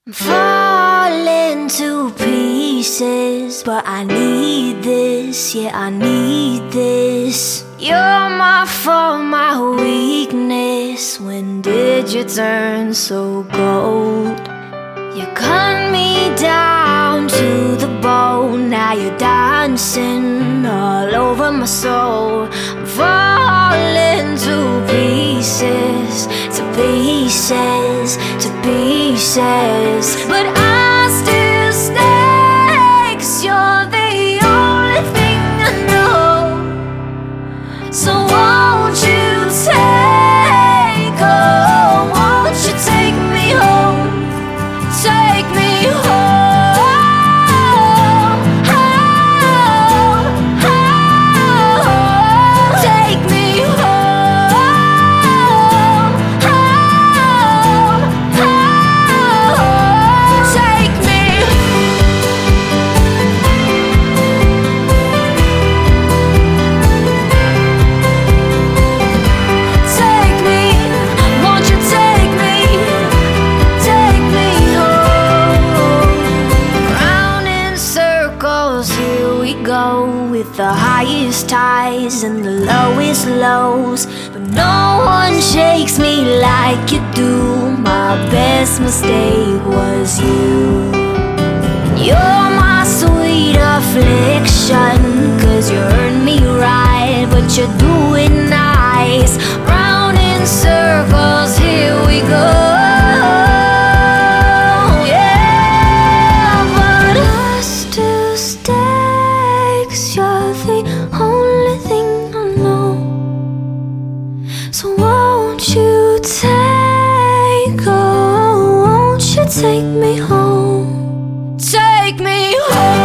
I'm falling to pieces, but I need this, yeah, I need this. You're my fault, my weakness. When did you turn so cold? You cut me down to the bone. Now you're dancing all over my soul. I'm falling to pieces, to pieces, to pieces. But I still stay, 'cause you're the only thing I know. So won't you take, oh, won't you take me home? Take me home, home, home. Take me home, home, home. Take me. Take me, won't you take me? Take me home. Round in circles, here we go, with the highest highs and the lowest lows. But no one shakes me like you do. My best mistake was you. You're my sweet affliction, 'cause you earn me right, but you do it nice. Round in circles, here we go. Yeah, but I still stay, 'cause you're the only thing I know. So won't you take, oh, won't you take me home? Take me home.